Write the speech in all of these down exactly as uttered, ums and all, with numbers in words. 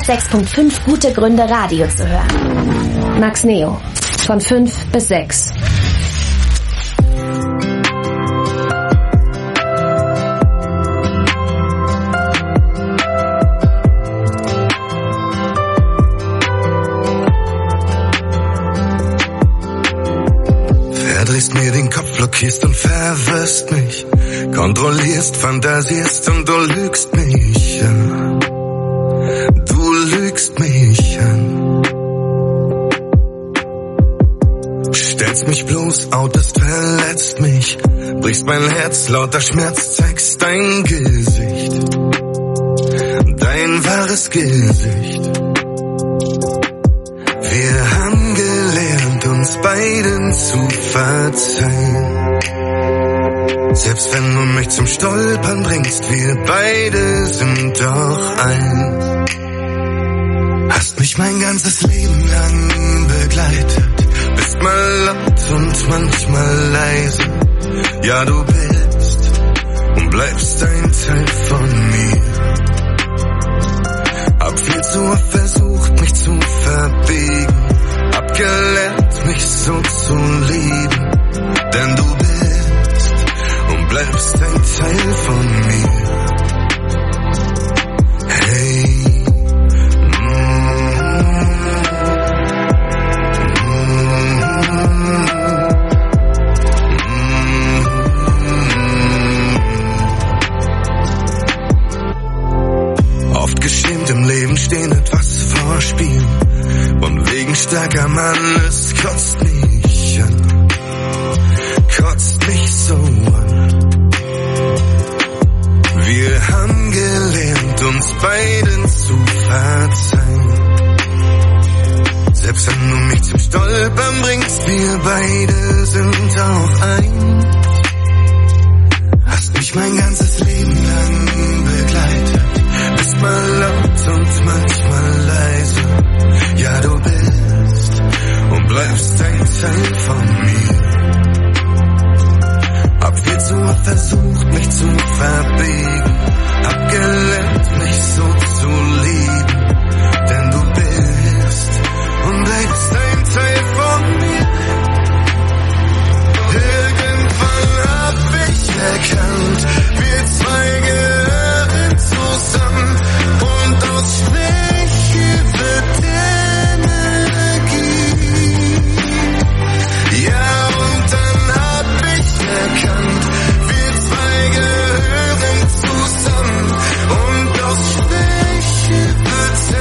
hundertsechs Komma fünf gute Gründe, Radio zu hören. Max Neo. Von fünf bis sechs. Verdrehst mir den Kopf, blockierst und verwirrst mich, kontrollierst, fantasierst und du lügst mich an. Du lügst mich an. Stellst mich bloß, outest, verletzt mich, brichst mein Herz, lauter Schmerz, zeigst dein Gesicht, dein wahres Gesicht. Wir haben gelernt, uns beiden zu verzeihen. Selbst wenn du mich zum Stolpern bringst, wir beide sind doch eins. Hast mich mein ganzes Leben lang begleitet, bist mal laut und manchmal leise. Ja, du bist und bleibst ein Teil von mir. Hab viel zu oft versucht, mich zu verbiegen, hab gelernt, mich so zu lieben. Denn du bist und bleibst ein Teil von mir. Hey. Im Leben stehen, etwas vorspielen, von wegen starker Mann, es kotzt mich an, kotzt mich so an. Wir haben gelernt, uns beiden zu verzeihen. Selbst wenn du mich zum Stolpern bringst, wir beide sind auch eins. Hast mich mein ganzes Leben lang begleitet, bist mal laut und manchmal leise. Ja, du bist und bleibst ein Teil von mir. Hab viel zu oft versucht, mich zu verbiegen, hab gelernt, mich so zu lieben. Denn du bist und bleibst ein Teil von mir. Irgendwann hab ich erkannt, wir zwei gehören zusammen. Und aus Schwäche wird Energie. Ja, und dann hab ich erkannt, wir zwei gehören zusammen. Und aus Schwäche wird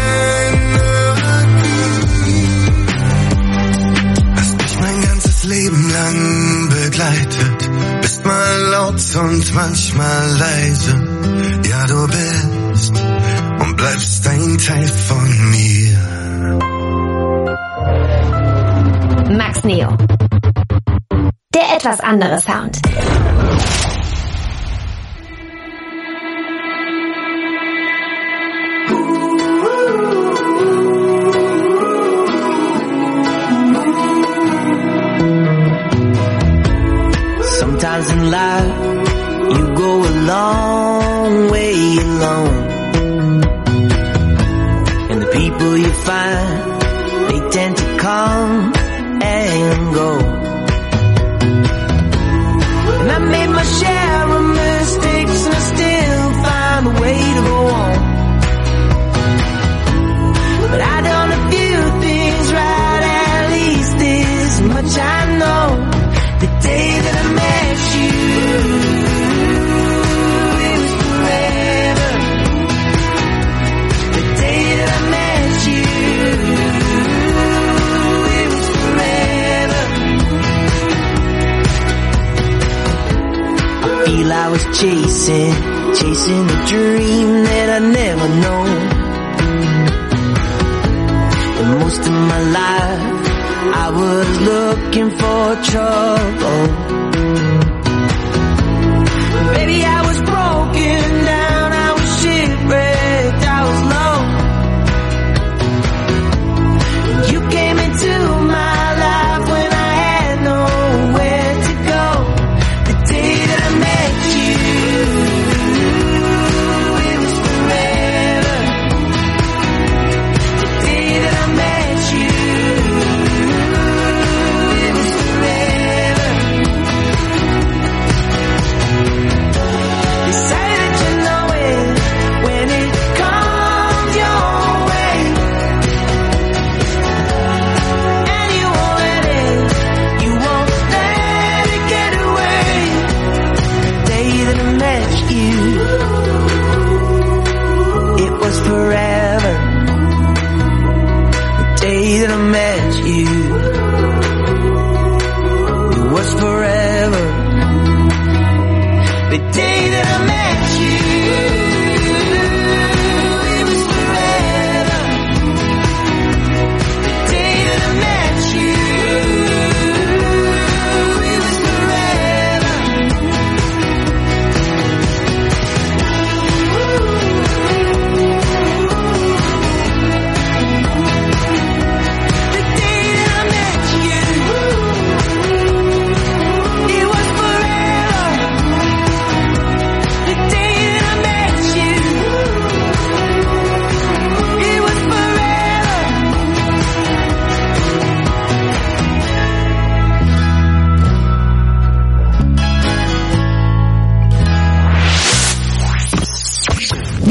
Energie. Hast mich mein ganzes Leben lang begleitet, bist mal laut und manchmal leise. Ja, du bist und bleibst ein Teil von mir. Max Neo. Der etwas andere Sound. Sometimes in life you go a long way alone. People you find, they tend to come and go. And I made my share of mistakes and I still find a way to go on. But I done a few things right, at least this much I know. The day that I met you, I was chasing, chasing a dream that I never known. And most of my life I was looking for trouble. Baby, I was broken down, I was shipwrecked, I was low. And you came into my life when I had nowhere to go. The day that I met you, it was forever.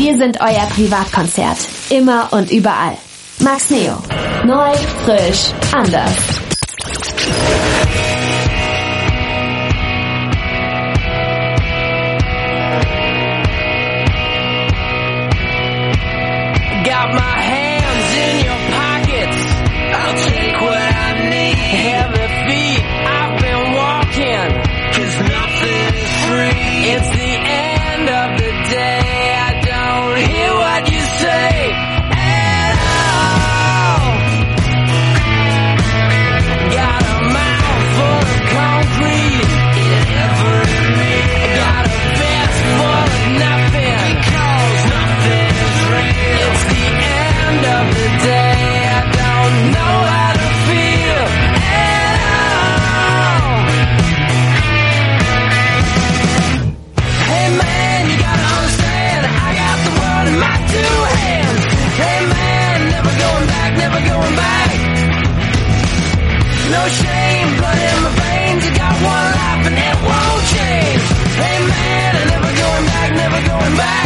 Wir sind euer Privatkonzert. Immer und überall. Max Neo. Neu, frisch, anders. Got my hands in your pockets. I'll take what I need. Heavy feet, I've been walking. Cause nothing is free. It's the end of the day. I don't hear what you say at all. Got a mouth full of concrete. It ever in me. Got a vest full of nothing. Cause nothing is real. It's the end of the day. I don't know how to feel at all. Hey man, you gotta understand, I got the world in my two hands. Hey man, never going back, never going back. No shame, blood in my veins. You got one life and it won't change. Hey man, I'm never going back, never going back.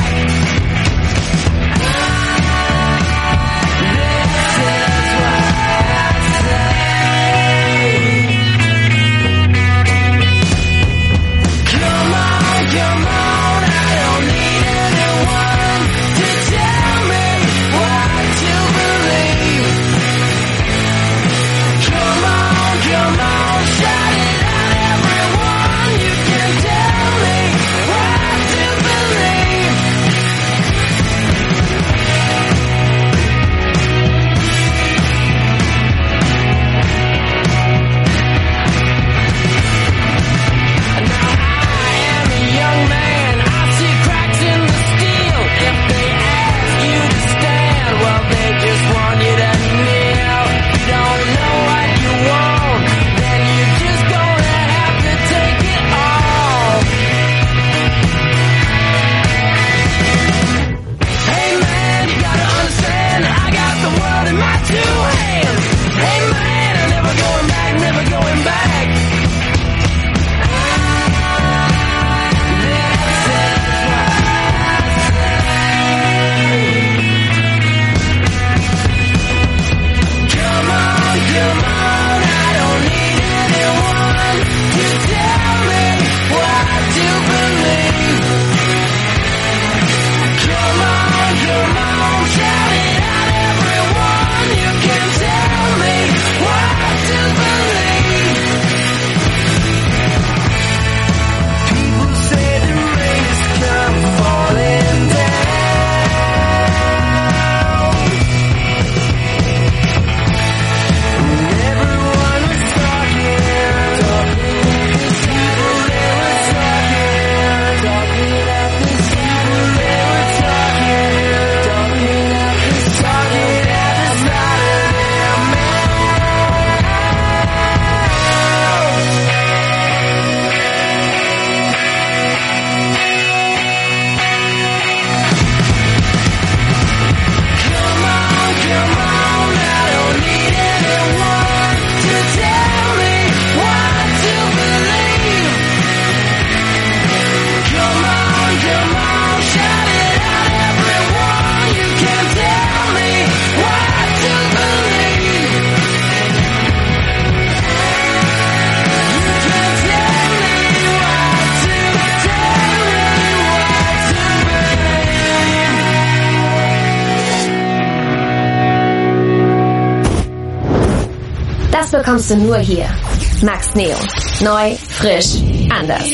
Bekommst du nur hier. Max Neo. Neu, frisch, anders.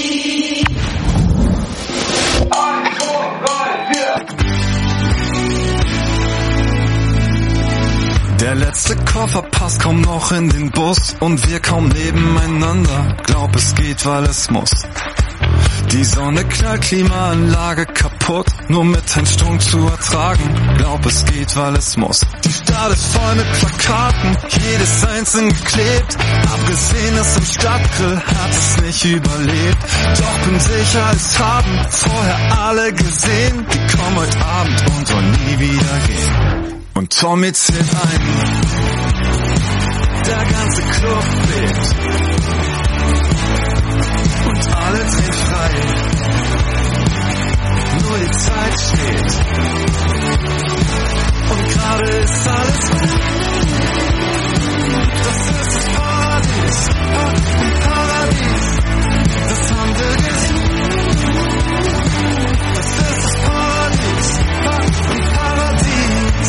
Der letzte Koffer passt kaum noch in den Bus und wir kaum nebeneinander. Glaub, es geht, weil es muss. Die Sonne knallt, Klimaanlage kaputt, nur mit Einsprung zu ertragen. Glaub, es geht, weil es muss. Die Stadt ist voll mit Plakaten, jedes einzeln geklebt. Abgesehen, dass im Stadtgrill hat es nicht überlebt. Doch bin sicher, es haben vorher alle gesehen. Die kommen heute Abend und wollen nie wieder gehen. Und Tommy zählt ein, der ganze Club lebt. Und alle drehen frei. nur die Zeit steht. Und gerade ist alles gut. Das ist das Paradies, ein Paradies. Das haben wir gesucht. Das ist das Paradies, ein Paradies.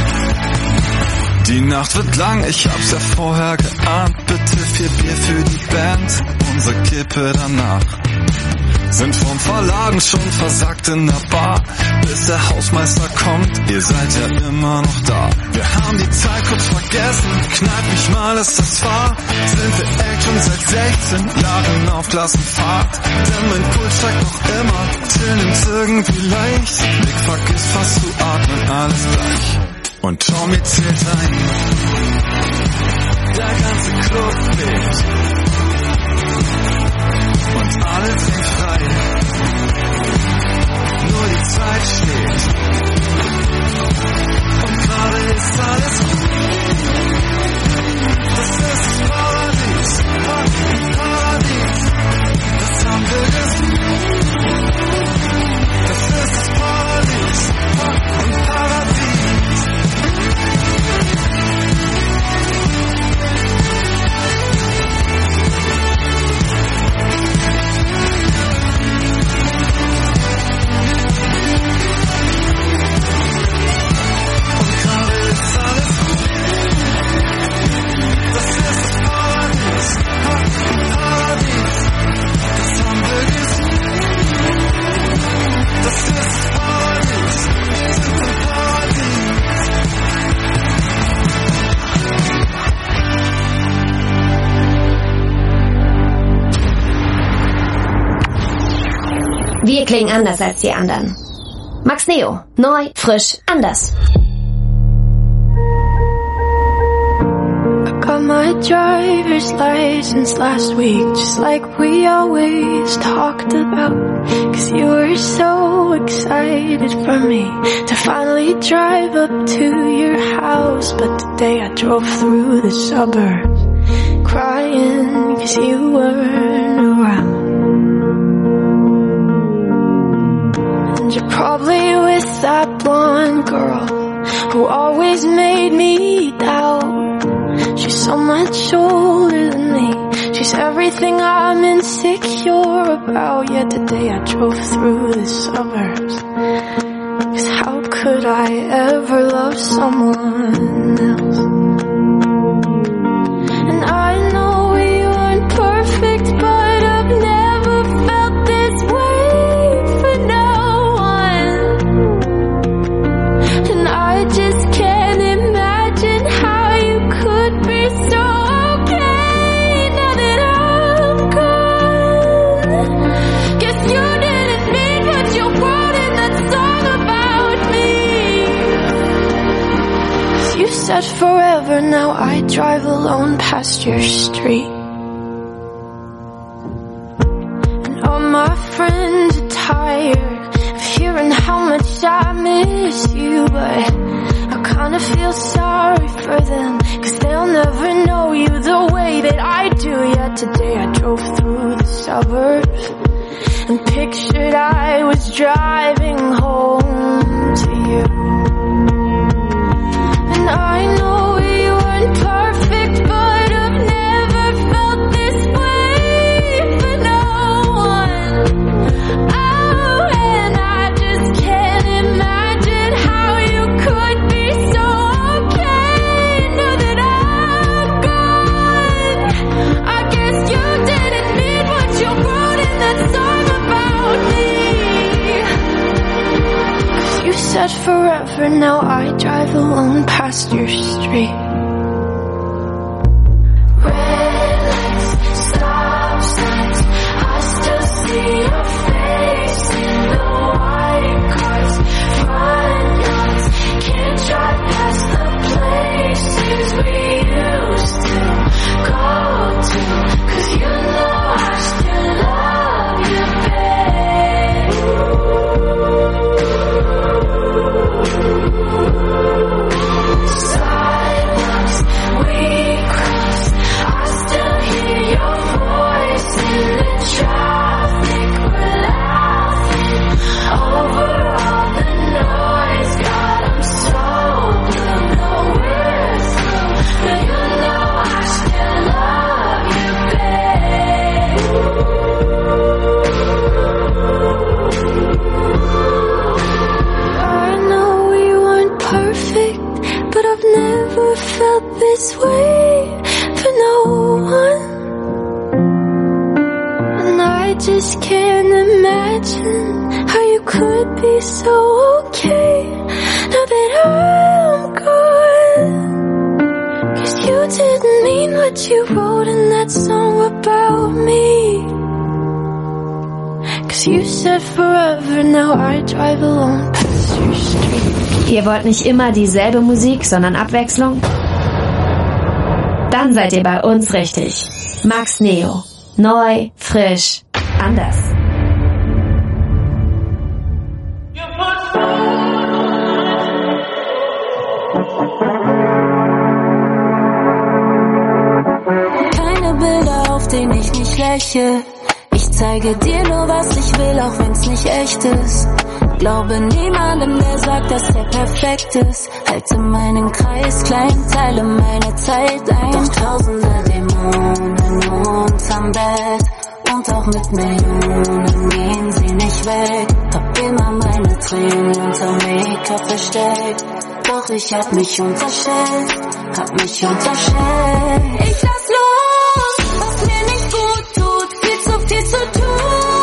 Die Nacht wird lang, ich hab's ja vorher geahnt. Bitte vier Bier für die Band, unsere Kippe danach. Sind vom Verladen schon versagt in der Bar, bis der Hausmeister kommt, ihr seid ja immer noch da. Wir haben die Zeit kurz vergessen, kneip mich mal, ist das wahr? Sind wir echt schon seit sechzehn Jahren auf Klassenfahrt? Denn mein Puls steigt noch immer, Till nimmt's irgendwie leicht. Nick vergisst fast zu atmen, alles gleich. Und Tommy zählt ein, der ganze Club weht. Und alles hängt frei, nur die Zeit steht. Und gerade ist alles gut. Das ist das Paradies, ein Paradies. Das haben wir gesucht. Das ist das Paradies, ein Paradies. Wir klingen anders als die anderen. Max Neo. Neu, frisch, anders. I got my driver's license last week, just like we always talked about. Cause you were so excited for me to finally drive up to your house. But today I drove through the suburbs crying cause you weren't around. You're probably with that blonde girl who always made me doubt. She's so much older than me. She's everything I'm insecure about. Yet today I drove through the suburbs. Cause how could I ever love someone else? And I know we weren't perfect, but I've never felt this way for no. And I just can't imagine how you could be so okay now that I'm gone. Guess you didn't mean what you wrote in that song about me. You said forever, now I drive alone past your street. And all my friends are tired of hearing how much I miss you, but I kinda feel sorry for them, cause they'll never know you the way that I do. Yet today I drove through the suburbs and pictured I was driving home to you. And I know we weren't perfect, but I've never felt this way for no one. Oh, and I just can't imagine how you could be so okay now that I'm gone. I guess you didn't mean what you wrote in that song about me. You said forever, now I drive alone past your street. Red lights, stop signs, I still see your face in the white cars, front yards. Can't drive past the places we used to go to, cause you know I still love you, babe. Silence. just can't imagine how you could be so okay now that I'm gone. Cause you didn't mean what you wrote in that song about me. Cause you said forever, now I drive alone past your street. Ihr wollt nicht immer dieselbe Musik, sondern Abwechslung? Dann seid ihr bei uns richtig. Max Neo. Neu, frisch, anders. Keine Bilder, auf denen ich nicht lächle. Ich zeige dir nur, was ich will, auch wenn's nicht echt ist. Glaube niemandem, der sagt, dass er perfekt ist. Halte meinen Kreis klein, teile meine Zeit ein. Doch tausende Dämonen unterm Bett und auch mit Millionen gehen sie nicht weg. Hab immer meine Tränen unter Make-up versteckt. Doch ich hab mich unterschätzt, hab mich unterschätzt. Ich lass los, was mir nicht gut tut, viel zu viel zu tun.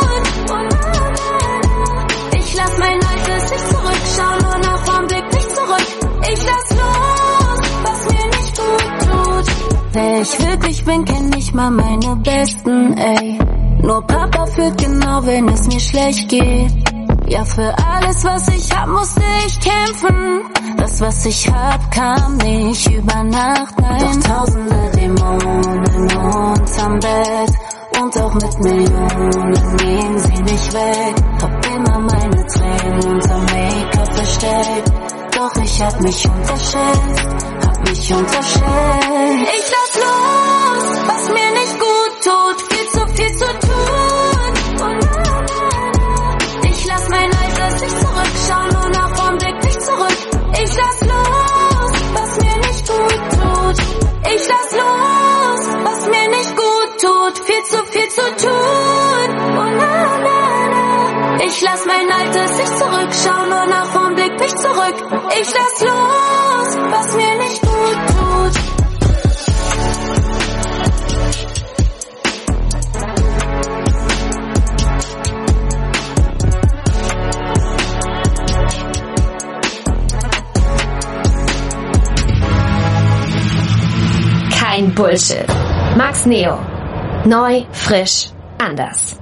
Lass mein altes Ich zurückschauen, nur nach vorn, blick nicht zurück. Ich lass los, was mir nicht gut tut. Wer ich wirklich bin, kenn nicht mal meine Besten, ey. Nur Papa fühlt genau, wenn es mir schlecht geht. Ja, für alles, was ich hab, musste ich kämpfen. Das, was ich hab, kam nicht über Nacht, nein. Doch tausende Dämonen unterm Bett und auch mit Millionen gehen sie nicht weg. Hab immer meine Tränen unter Make-up versteckt. Doch ich hab mich unterschätzt, hab mich unterschätzt. Ich lass los, was mir nicht gut tut, viel zu viel zu tun. Oh, na, na, na. Ich lass mein altes Ich zurückschauen, nur nach vorn, blick nicht zurück. Ich lass los, was mir nicht gut tut. Ich lass los, was mir nicht gut tut, viel zu viel zu tun. Oh, na, na, na. Ich lass mein altes Ich zurückschauen, nur nach vorn, blick nicht zurück. Ich lass los, was mir nicht gut tut. Kein Bullshit. Max Neo. Neu, frisch, anders.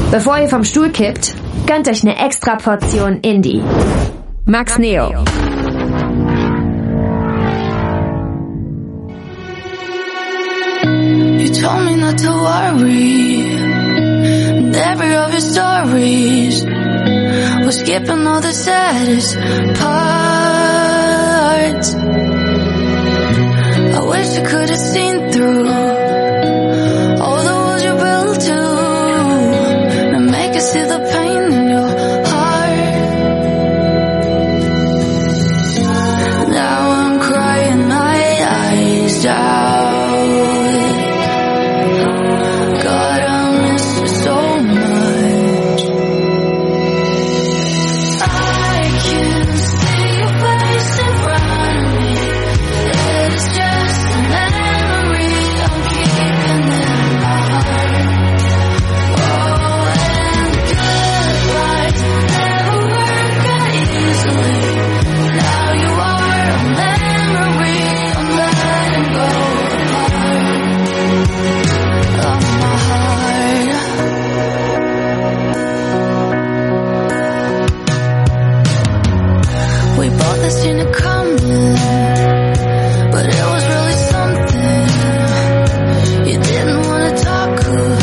Bevor ihr vom Stuhl kippt, gönnt euch eine extra Portion Indie. Max Neo. You told me not to worry, and every of your stories was skipping all the saddest parts. I wish I could have seen through all the walls you built to, and make us see the pain in your heart. Now I'm crying my eyes out. God, I miss you so much. I can see your face in front of me. It is just a memory I'm keeping in my heart. Oh, and goodbyes never work out easily. Now you are a memory I'm letting go of my heart. We both had seen it coming, but it was really something. You didn't want to talk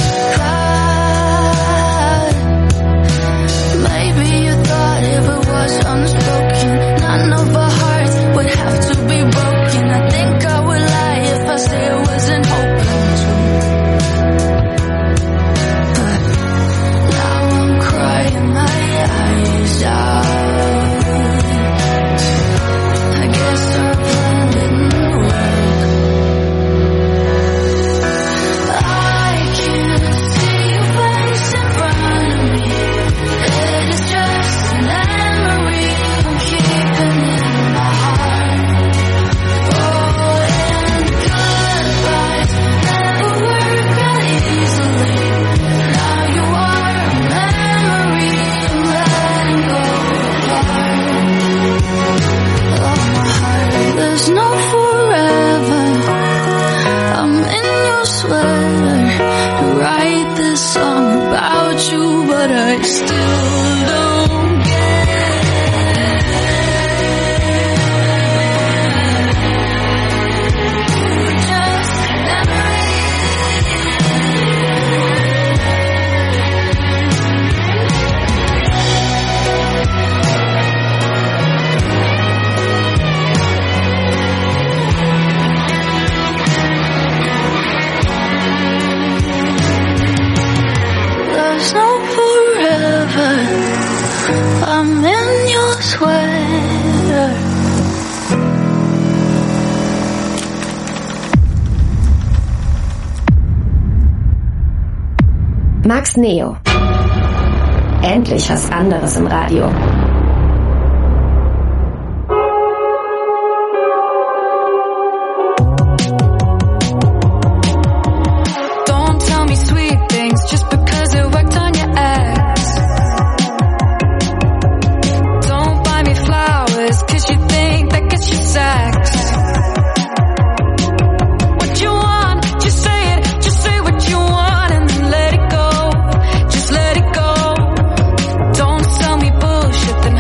about. Maybe you thought if it was unspoken, none of our hearts would have to be broken. I think I would lie if I say I wasn't hoping to. But now I'm crying my eyes out. I guess our plan didn't work. I can see your face in front of me. It is just a memory I'm keeping in my heart. Oh, and goodbyes never work out easily. Now you are a memory I'm letting go of my heart. There's no forever. I'm in your sweater. You write this song about you, but I still don't get it. Just a memory. There's no forever. I'm in your sweater. Max Neo. Endlich was anderes im Radio. Don't tell me sweet things just because it worked on your ex. Don't buy me flowers cause you think that gets you sex. What you want, just say it, just say what you want and then let it go. Just let it go. Don't sell me bullshit that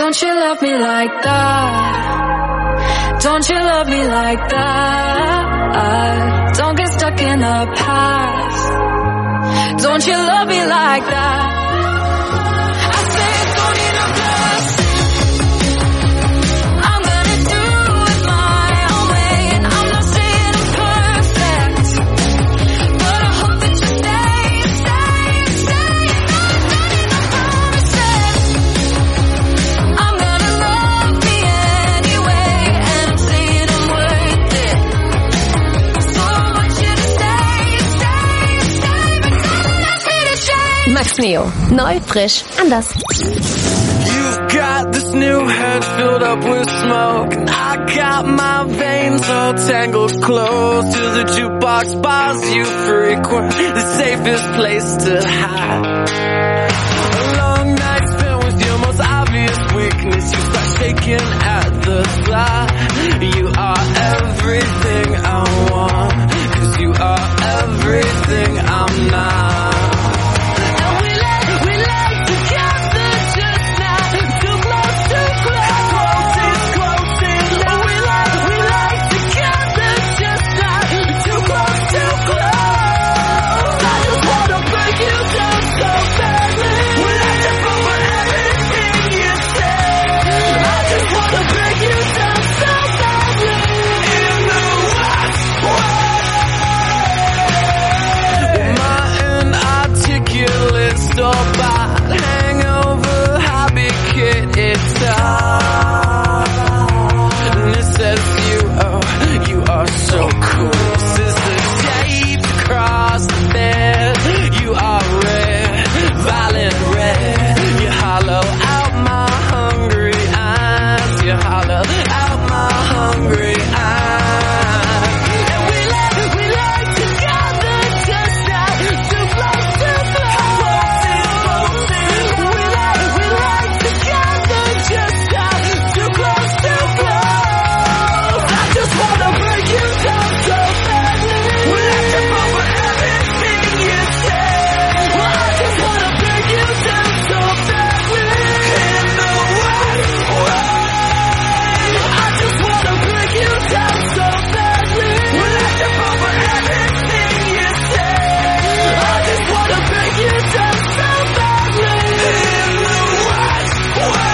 Don't you love me like that? Don't you love me like that? Don't get stuck in the past. Don't you love me like that? I say don't need no blessing. I'm gonna do it my own way, and I'm not saying I'm perfect, but I hope that you stay, stay, stay. No, don't need no promises. I'm gonna love me anyway, and I'm saying I'm worth it. So I want you to stay, stay, stay, because that's me to shame. Max Neo. Neu, frisch, anders. You've got this new head filled up with smoke, and I got my veins all tangled close to the jukebox bars you frequent, the safest place to hide. A long night spent with your most obvious weakness, you start shaking at the thought. You are everything I want, 'cause you are everything I'm not. And we lay, we lay together just now, too close, too close. Close, close, and we lay, we lay together just now, too close, too close. I just wanna break you down so badly. We like to over everything you say. I just wanna break you down so badly. In the worst way. My inarticulate store-bought hangover hobby kit, it's hard. And it says you, oh, you are so cool. Sister tape across the bed. You are red, violet red. You hollow out my hungry eyes. You hollow out my hungry eyes. And we lay, we lay together just now, too close, too close. We lay, we lay together just now, too close, too close. I just wanna break you down so badly. We like to over everything you say. Well, I just wanna break you down so badly. In the worst way. I just wanna break you down so badly. We like to over everything you say. I just wanna break you down so badly. In the worst way.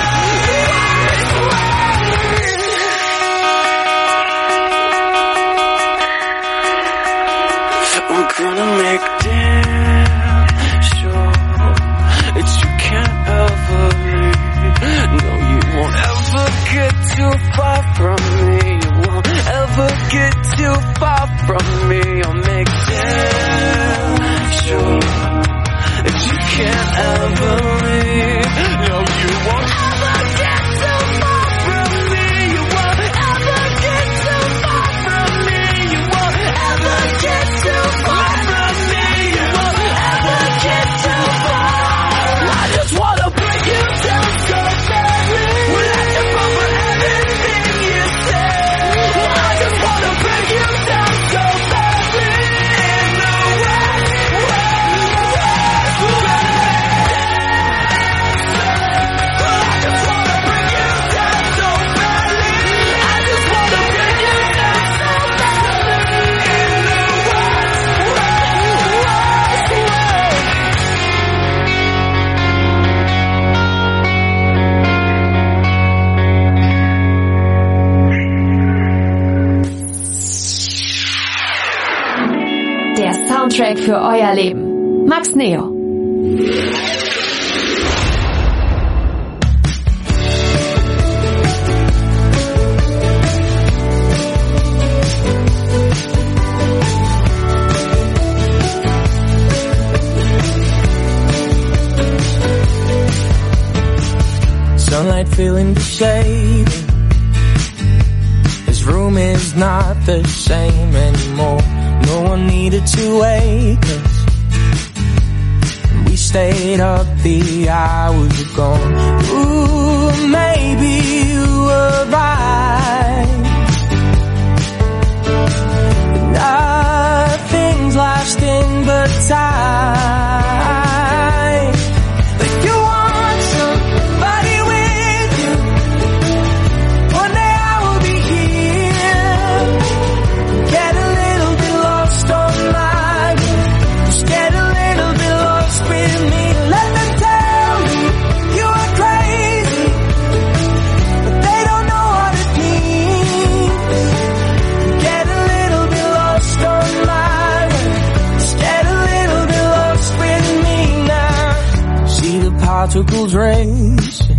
I'm gonna make damn sure that you can't ever leave. No, you won't ever get too far from me. You won't ever get too far from me. I'll make damn sure that you can't ever leave. No, you won't ever get too far from me. You won't ever get too far from me. You won't ever get too far from me. You won't ever get too far. I just wanna break you down so badly. We like to over everything you say. I just wanna break you down so badly. In the worst way. I just wanna break you down so badly. I just wanna break you down so badly. In the worst way, worst way. Der Soundtrack für euer Leben. Max Neo. Sunlight feeling the shade. His room is not the same anymore. No one needed to wake us. We stayed up the hours were gone. Ooh, maybe you were right. But nothing's lasting but time. Like you want somebody with you. particles racing.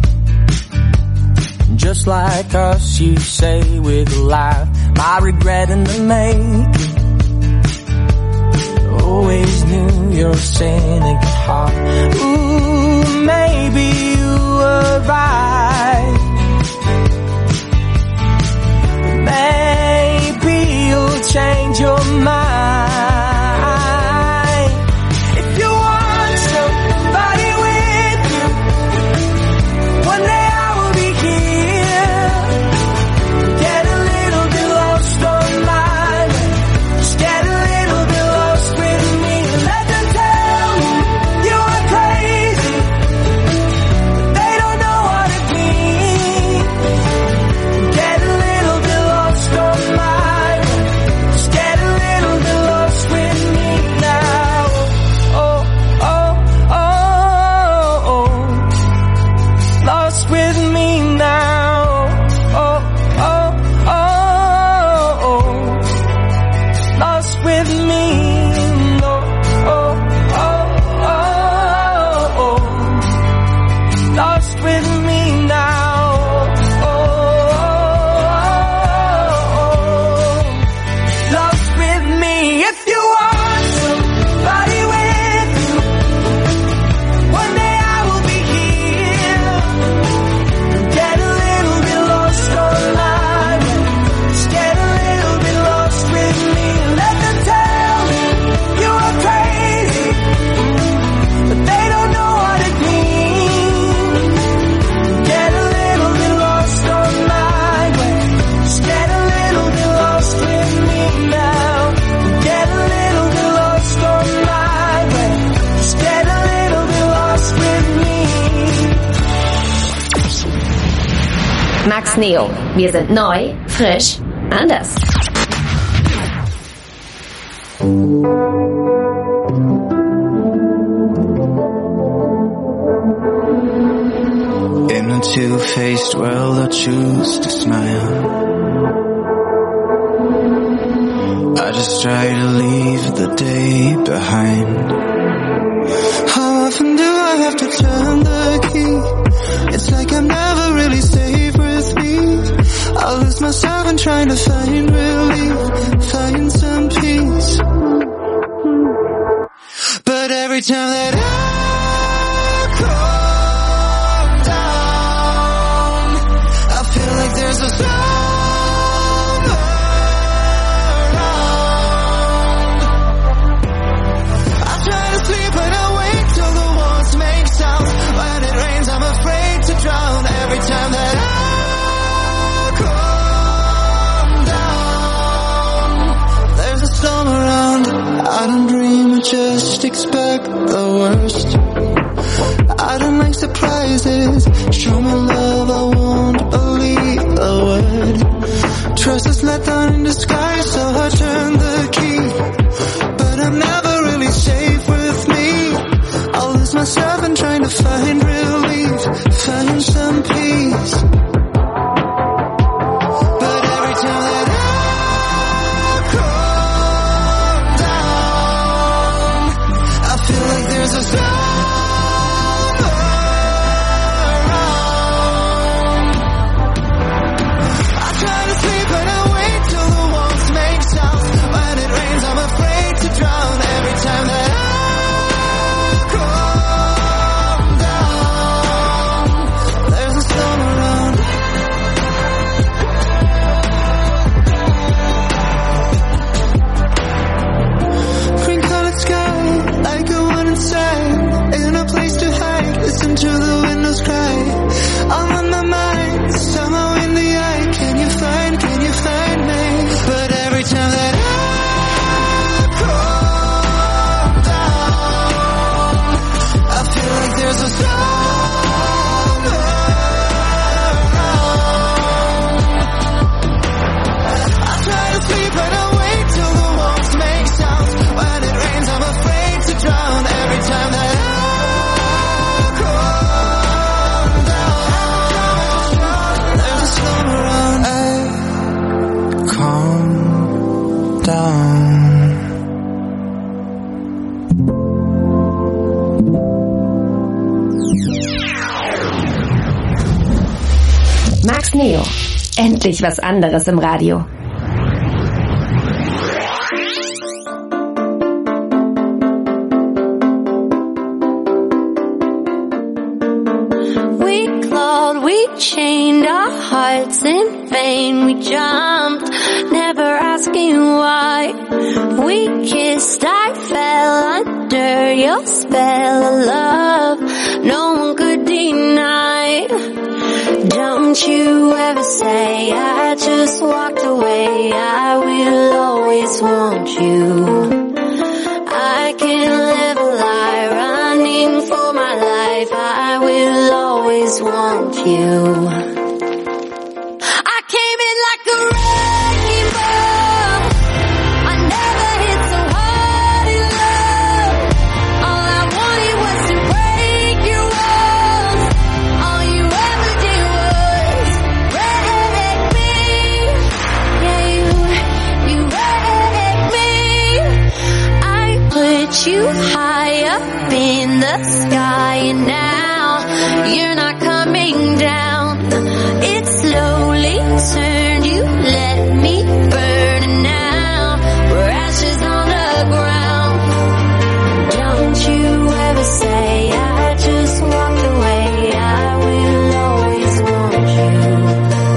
Just like us, you say, with life, my regret in the making. Always knew your cynic heart. Ooh, maybe you were right. Maybe you'll change your mind. If you want somebody with you, one day I will be here. Get a little bit lost online. Just get a little bit lost with me. Let them tell me you are crazy. They don't know what it means. Get a little bit lost online. Just get a little bit lost with me now. Oh, oh, oh, oh. Lost with me now. Oh, oh, oh, oh. Lost with me. No. Oh, oh, oh, oh. Lost with me now. Oh, lost with me. If you want somebody with you, one day I will be here. Get a little bit lost online. Just get a little bit lost with me. Let them tell me you are crazy, but they don't know what it means. Get a little bit lost online. Just get a little bit lost with me now. Get a little bit lost online. Just get a little bit lost with me. Max Neo. Wir sind neu, frisch, anders. In a two-faced world, I choose to smile. I just try to leave the day behind. How often do I have to turn the key? It's like I'm never really safe with me. I lose myself in trying to find relief, find some peace. But every time that I calm down, I feel like there's a storm around. I try to sleep but I wait till the walls make sound. When it rains I'm afraid to drown. Every time that I calm down, there's a storm around. I don't dream, I just expect the worst. I don't like surprises. Show me love, I won't believe a word. Trust is let down in disguise, so I turn the key. But I'm never really safe with me. I'll lose myself in trying to find relief, find some peace. But every time that I calm down, I feel like there's a storm around. I try to sleep but I wait till the walls make sound. When it rains I'm afraid to drown. Every time that I calm down, Max Neo. Endlich was anderes im Radio. We clawed, we chained our hearts in vain. We jumped, never asking why. We kissed, I fell under your spell of love. No one could deny. Don't you ever say I just walked away. I will always want you. I can't live a lie, running for my life. I will always want you. I came in like a wrecking ball. I never hit so hard in love. All I wanted was to break your walls. All you ever did was wreck me. Yeah, you, you wrecked me. I put you high up in the sky, and now you're not coming down. It slowly turned, you let me burn, and now we're ashes on the ground. Don't you ever say I just walked away. I will always want you.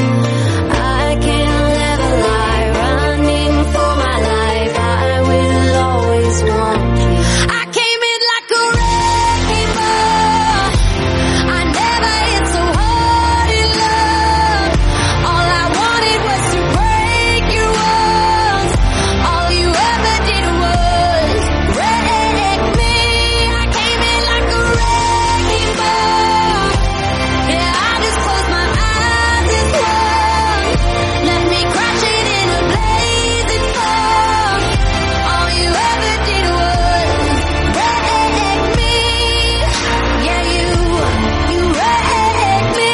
I can't live a lie, running for my life. I will always want you. I came in like a wrecking ball. I never hit so hard in love. All I wanted was to break your walls. All you ever did was wreck me. I came in like a wrecking ball. Yeah, I just closed my eyes this once. Let me crash it in a blazing fall. All you ever did was wreck me. Yeah, you, you wrecked me.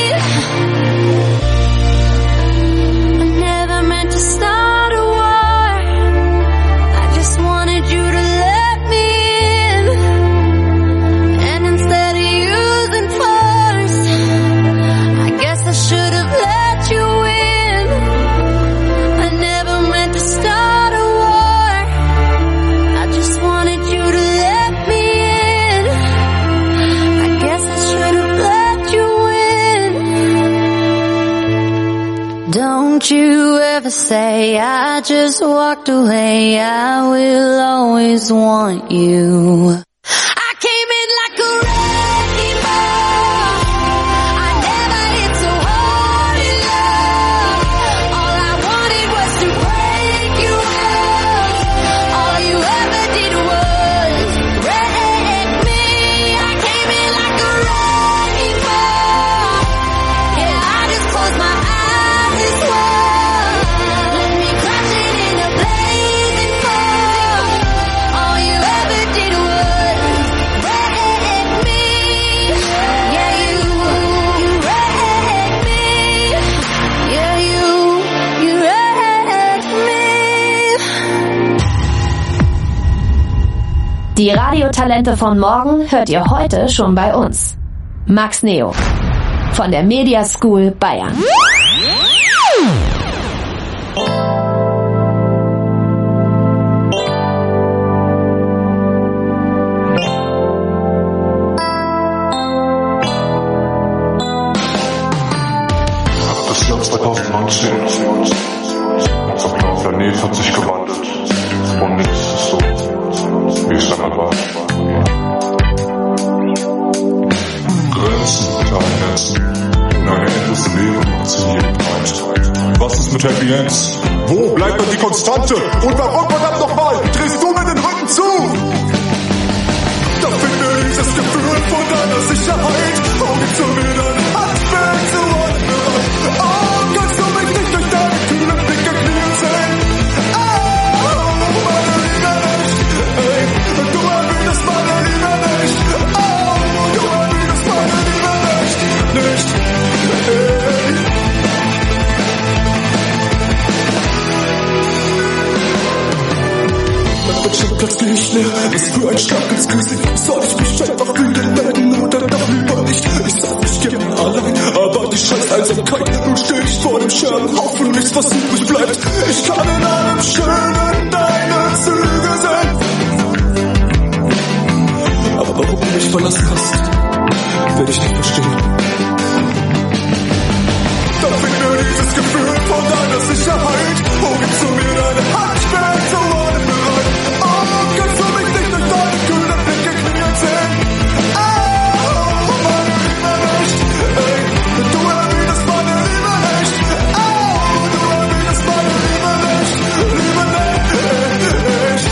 I never meant to start a war. I just wanted you to let me in. And instead of using force, I guess I should have let you in. I never meant to start a war. I just wanted you to let me in. I guess I should have let you in. Don't you ever say I just walked away. I will always want you. I came in like a wrecking ball. I never hit so hard in love. All I wanted was to break your walls. All you ever did was wreck me. I came in like a wrecking ball. Yeah, I just closed my eyes this once. Let me crash it in a blazing fall. All you ever did was wreck me. Yeah, you, you wrecked me. Yeah, you, you wrecked me. Die Radiotalente von morgen hört ihr heute schon bei uns. Max Neo von der Media School Bayern. Das Jahr zweitausendneunzehn. Unser blauer Planet hat sich gewandelt. Und nichts ist so, wie es einmal war. Grenzen, Teilnetzen. Und eine endlose Leere macht sich jedem breit. Was ist mit Happy Ends? Wo bleibt dann die Konstante? Und warum, verdammt nochmal, drehst du mir den Rücken zu? Da finde ich das Gefühl von deiner Sicherheit. Augen zu mir, dein Handwerk zu ordnen. Oh, kannst du mich nicht durch deine kühlen Blicke knien sehen? Oh, meine Liebe nicht. Ey, du erwähnst meine Liebe nicht. Oh, du erwähnst meine Liebe nicht. Nicht. Ey. Mein Platz geh ich leer, was für ein Schlag ins Gesicht. Soll ich mich einfach wieder melden oder doch lieber nicht? Ich sag nicht gern allein, aber die scheiß Einsamkeit will ich nicht verstehen. Doch fehlt mir dieses Gefühl von deiner Sicherheit. Wo gibst du mir deine Hand? Ich bin zu allem bereit. Oh, kannst du mich nicht durch deine kühlen Blicke knieen sehen? Oh, meine Liebe nicht. Ey, du erwidest meine Liebe nicht. Oh, du erwidest meine Liebe nicht. Liebe nicht.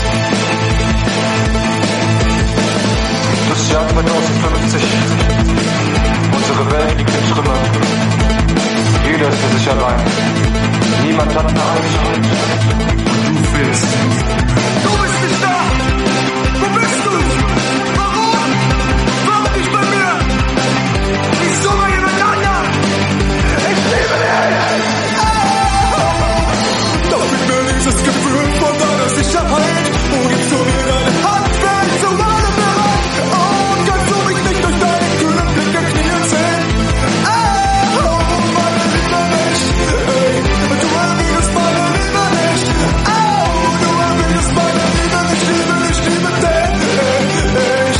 Das Jahr zweitausendfünfzig. Unsere Welt liegt in Trümmern. Jeder ist für sich allein. Niemand hat eine Heimat. Du fehlst. Du bist nicht da! Wo bist du? Warum? Warum nicht bei mir? Ich suche jemand anderen! Ich liebe dich! Doch mit mir dieses Gefühl von deiner Sicherheit. Wo gibst du mir deine Hand? Wär ich zu allem bereit? Oh, kannst du mich nicht durch deine kühlen Blicke knien sehen? Oh, meine Liebe nicht! Ey, du erwidest meine Liebe nicht! Oh, du erwidest meine Liebe nicht! Liebe nicht, liebe dich!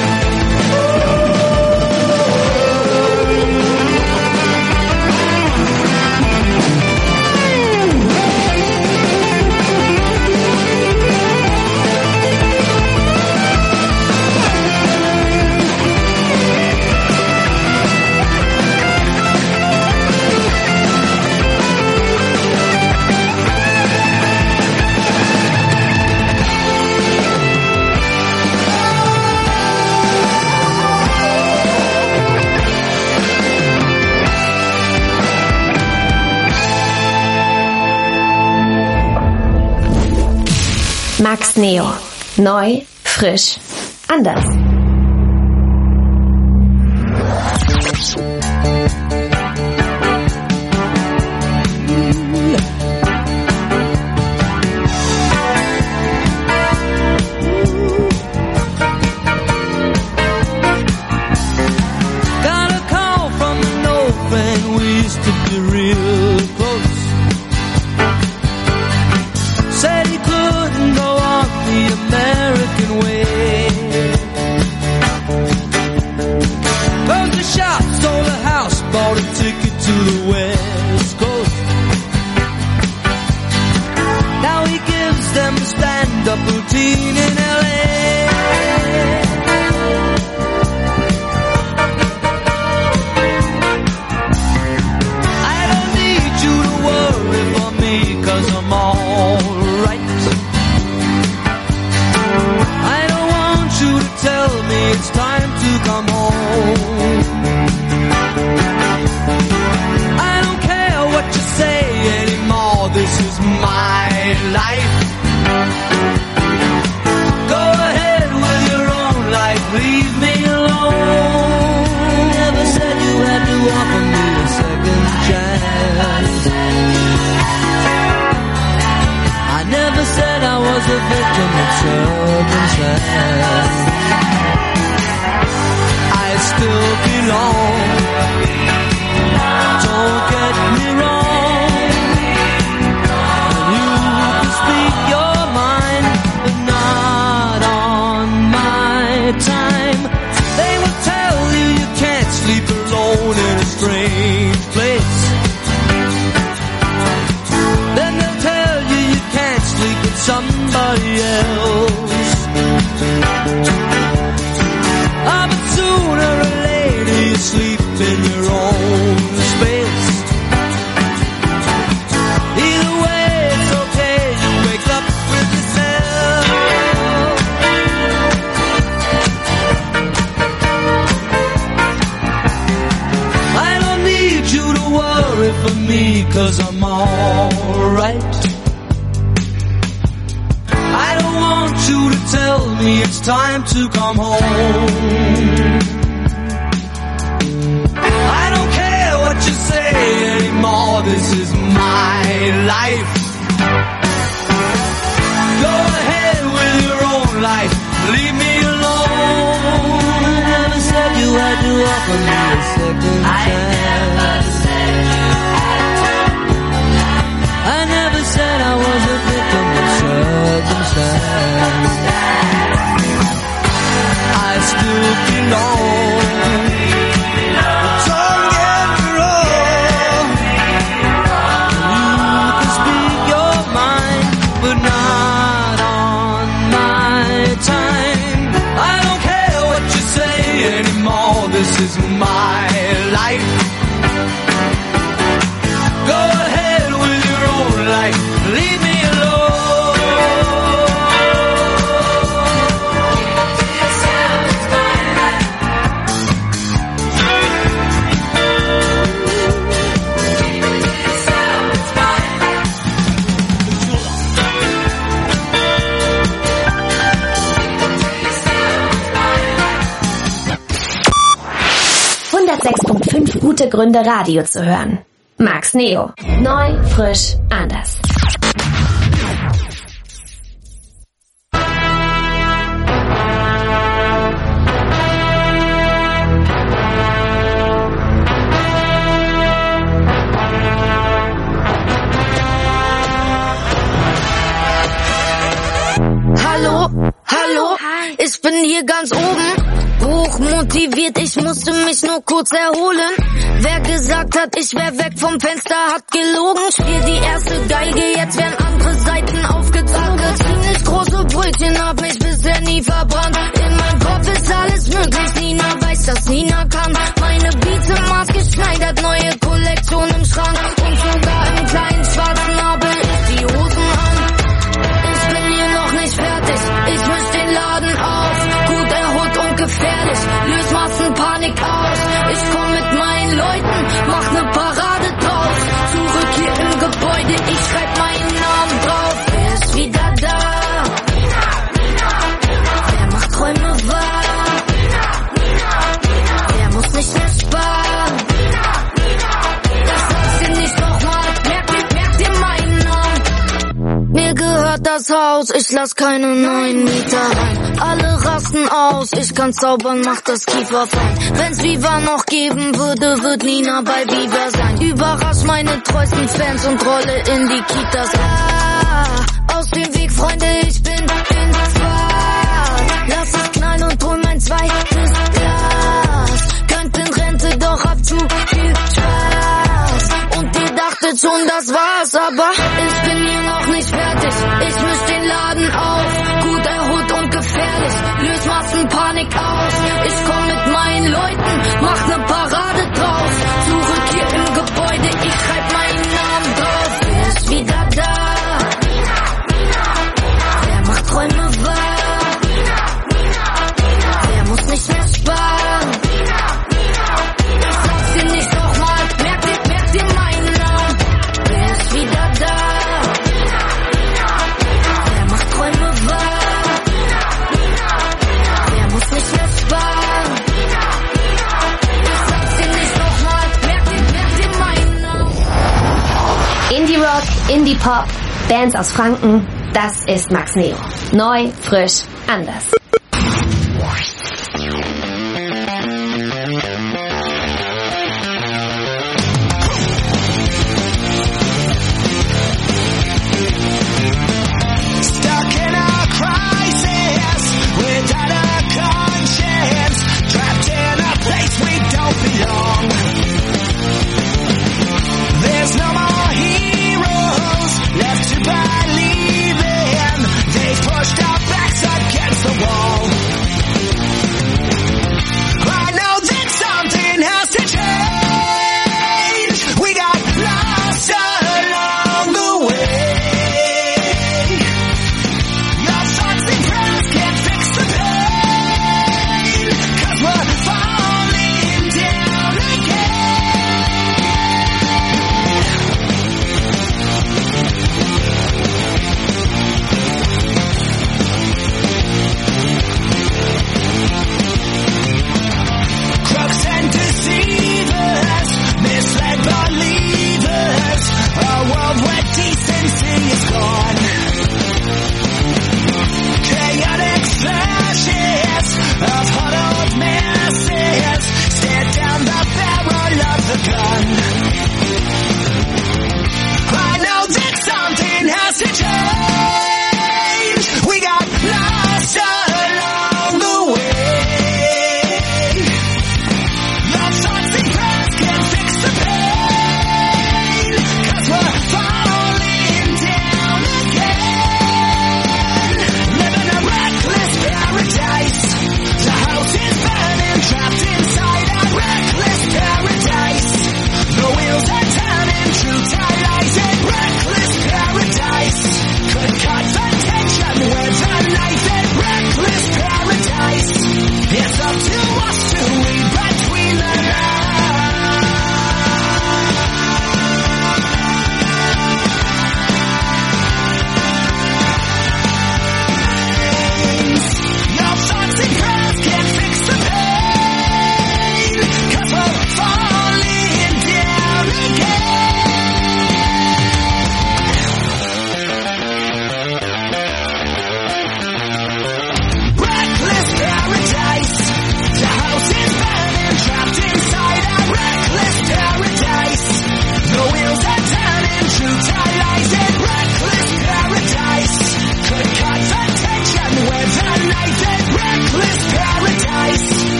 Max Neo. Neu, frisch, anders. Got a call from an old friend, we used to be real close. Said he couldn't go on the American way. Closed the shop, sold a house, bought a ticket to the West Coast. Now he gives them a stand-up routine in L A. I don't need you to worry for me, 'cause I'm alright. I don't want you to tell me it's time to come home. I don't care what you say anymore, this is my life. Go ahead with your own life, leave me alone. Never said you had to offer me a second chance. I never said I was a victim of circumstance. I still belong. Don't get me wrong. You can speak your mind, but not on my time. They will tell you you can't sleep alone in a strange place. Then they'll tell you you can't sleep with somebody else. Ah, but sooner or later you sleep in your own space. Either way, it's okay, you wake up with yourself. I don't need you to worry for me, 'cause I'm alright. I don't want you to tell me it's time to come home. I don't care what you say anymore, this is my life. Go ahead with your own life, leave me alone. I never said you had to offer me a second chance. I never said I was a victim of circumstance. I still belong. This is my life. Go ahead with your own life. Leave me alone. hundertsechs Komma fünf gute Gründe, Radio zu hören. Max Neo. Neu, frisch, anders. Hallo, hallo, ich bin hier ganz oben. Hochmotiviert, ich musste mich nur kurz erholen. Wer gesagt hat, ich wär weg vom Fenster, hat gelogen. Spiel die erste Geige, jetzt werden andere Seiten aufgezogen. Ziemlich große Brötchen, hab mich bisher nie verbrannt. In meinem Kopf ist alles möglich, Nina weiß, dass Nina kann. Meine Beats sind maßgeschneidert, neue Kollektion im Schrank. Und sogar im kleinen schwarzen Nabel ist die Hosen an. Ich bin hier noch nicht fertig, ich misch den Laden auf. Gut erholt und gefährlich, löst Massenpanik aus. Ich komm mit meinen Leuten, mach ne Parade drauf. Zurück hier im Gebäude, ich schreib meinen Namen drauf. Wer ist wieder da? Wer macht Träume wahr? Wer muss nicht mehr sparen? Das sagst du nicht nochmal, merk dir, merk dir meinen Namen. Mir gehört das Haus, ich lass keine neuen Mieter rein. Alle rasten aus, ich kann zaubern, mach das Kiefer fein. Wenn's Viva noch geben würde, wird Nina bei Viva sein. Überrasch meine treuesten Fans und rolle in die Kitas ah, aus dem Weg, Freunde, ich bin in Fahrt. Lass es knallen und hol mein zweites Glas. Könnt in Rente, doch hab zu viel Spaß. Und ihr dachtet schon, das war's, aber ich bin hier noch nicht fertig. Ich misch den Laden auf, gut erholt und gefährlich, löst Massenpanik aus. Ich komm mit meinen Leuten, mach ne Parade drauf. Zurück hier im Gebäude, ich schreib meinen Namen drauf. Wer ist wieder da? Wer macht Träume wahr? Wer muss nicht mehr sparen? Ich sag's dir nicht nochmal, merk dir, merk dir meinen Namen. Wer ist wieder da? Wer macht Träume wahr? Wer muss nicht mehr sparen? Ich sag's dir nicht nochmal, merk dir, merk dir meinen Namen. Indie Rock, Indie Pop, Bands aus Franken, das ist Max Neo. Neu, frisch, anders. Stuck in a crisis, without a conscience, trapped in a place we don't belong. There's no more heroes left to believe in. They've pushed our backs against the wall.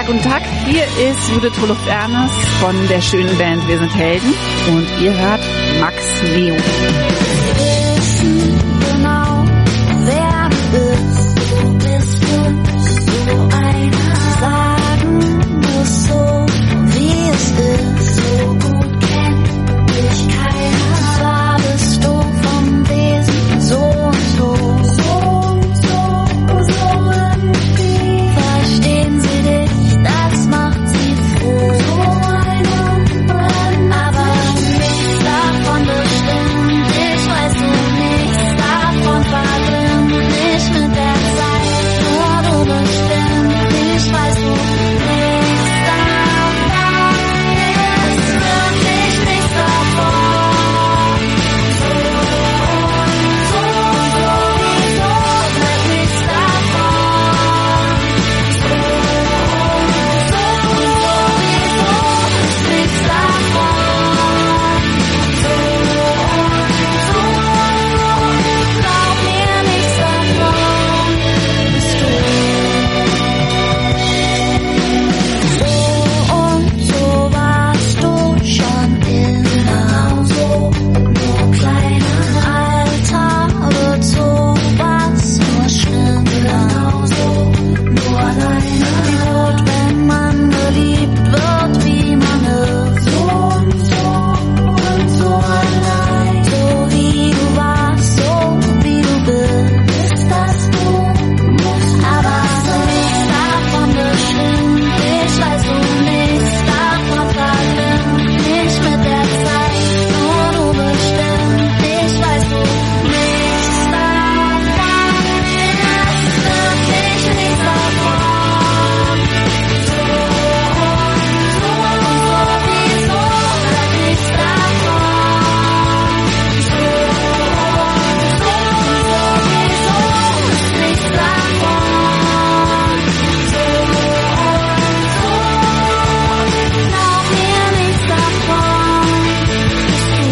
guten Tag. Hier ist Judith Holofernes von der schönen Band Wir sind Helden und ihr hört Max Neo. Genau, wer du bist, du bist du so einer. Sagen muss so, wie es ist, so gut kennt dich keiner. Zwar bist du vom Wesen so und so, so und so, so irgendwie. Verstehen sie dich, das macht sie froh. So einer, aber nichts davon bestimmt, ich weiß du nichts davon verbindet mich mit der Zeit, nur du bestimmt, ich weiß du nichts davon, es ist wirklich nichts davon, so und so und sowieso bleibt nichts davon, so und so und sowieso ist nichts davon, so und so und glaub mir nichts davon, bist du. So und so warst du schon immer so, nur kleiner Alter wird sowas nur schlimm, genauso, nur alleine wird, wenn man geliebt wird, wie man ist, so und so und so allein, so wie du warst, so wie du bist, dass du musst, aber nichts davon bestimmt, ich weiß du nichts davon verbindet mich mit der Zeit, nur du bestimmt, ich weiß du nichts davon, es ist wirklich nichts davon, so und so und sowieso bleibt nichts davon, so und so und sowieso ist nichts davon, so und so, glaub mir nichts davon, bist du.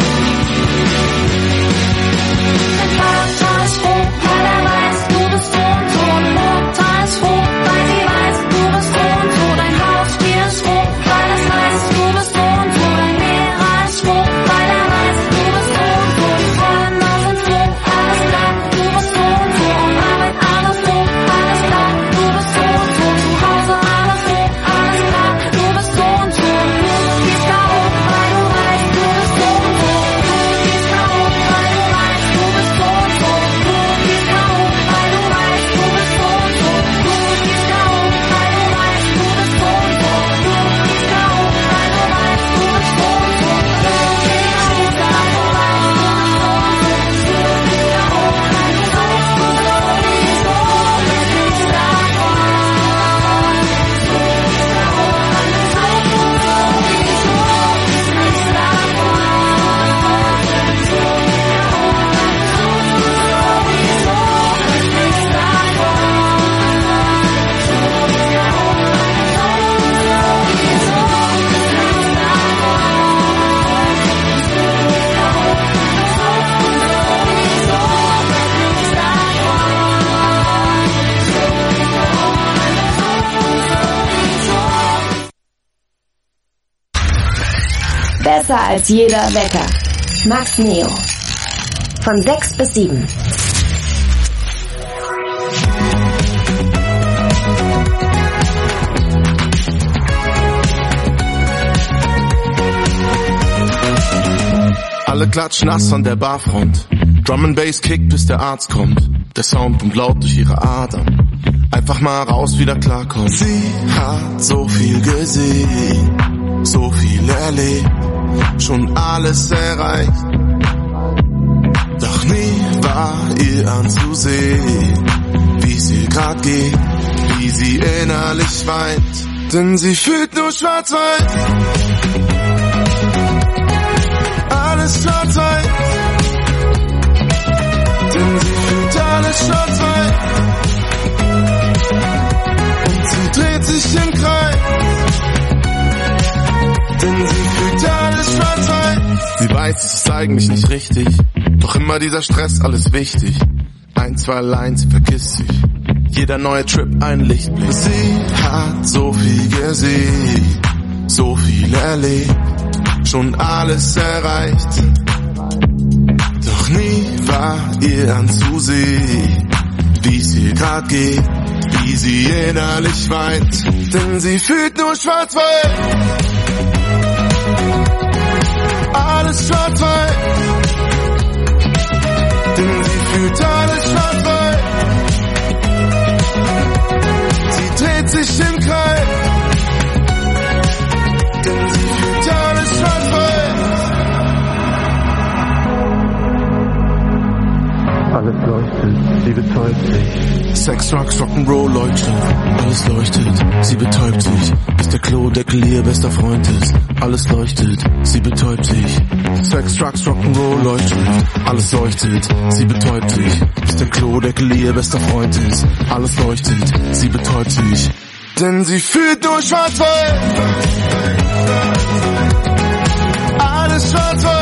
Dein Vater ist froh, weil er weiß, du bist so und so, und Mutter ist froh, weil sie weiß, du bist so und so, dein Haustier ist froh, weil es weiß, du bist so und so, dein Lehrer ist froh, weil er weiß, du bist so und so, die Freunde sind froh, alles klar, du bist so und so, und Arbeit alle froh, alles klar, du bist so und so, zu Hause alle froh, alles klar, du bist so und so, du gehst K O, weil du weißt, du bist so und so, du gehst K O, weil du weißt, du bist so und so, du gehst K O, weil du weißt, du bist so und so, du gehst K O, weil du weißt, du bist so und so, du gehst K O, weil du weißt, du bist so und so, du gehst nichts davon, weißt, du bist so und so, du gehst K O, weil du weißt, du sowieso bleibt nichts davon, so gehst K O, weil du weißt, du sowieso ist nichts davon, so gehst K O, weil du sowieso ist nichts Besser als jeder Wecker. Max Neo. Von sechs bis sieben. Alle klatschen nass an der Barfront. Drum and Bass kickt, bis der Arzt kommt. Der Sound pumpt laut durch ihre Adern. Einfach mal raus, wieder klarkommen. Sie hat so viel gesehen, so viel erlebt, schon alles erreicht. Doch nie war ihr anzusehen, wie es ihr grad geht, wie sie innerlich weint. Denn sie fühlt nur schwarz-weiß, alles schwarz-weiß. Denn sie fühlt alles schwarz-weiß. Und sie dreht sich im Kreis. Denn sie fühlt alles schwarz-weiß. Sie weiß, es ist eigentlich nicht richtig. Doch immer dieser Stress, alles wichtig. Ein, zwei Lines, sie vergisst sich. Jeder neue Trip ein Lichtblick. Sie hat so viel gesehen, so viel erlebt, schon alles erreicht. Doch nie war ihr anzusehen, wie's ihr grad geht, wie sie innerlich weint. Denn sie fühlt nur schwarz-weiß, alles schwarz-weiß. Denn sie fühlt alles schwarz-weiß. Sie dreht sich im Kreis, denn sie fühlt alles schwarz-weiß. Alles leuchtet, sie betäubt sich. Sex, Drugs, Rock'n'Roll leuchtet, alles leuchtet, sie betäubt sich, bis der Klodeckel ihr bester Freund ist. Alles leuchtet, sie betäubt sich. Sex, Drugs, Rock'n'Roll leuchtet, alles leuchtet, sie betäubt sich, bis der Klodeckel ihr bester Freund ist. Alles leuchtet, sie betäubt sich, denn sie fühlt nur schwarz-weiß. Alles schwarz-weiß.